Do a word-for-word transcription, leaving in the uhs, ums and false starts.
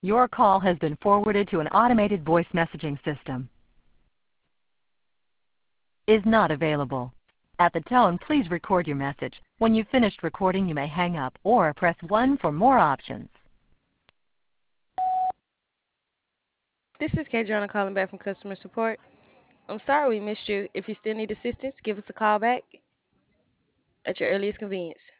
Your call has been forwarded to an automated voice messaging system. Is not available. At the tone, please record your message. When you've finished recording, you may hang up or press one for more options. This is Kadriana calling back from customer support. I'm sorry we missed you. If you still need assistance, give us a call back at your earliest convenience.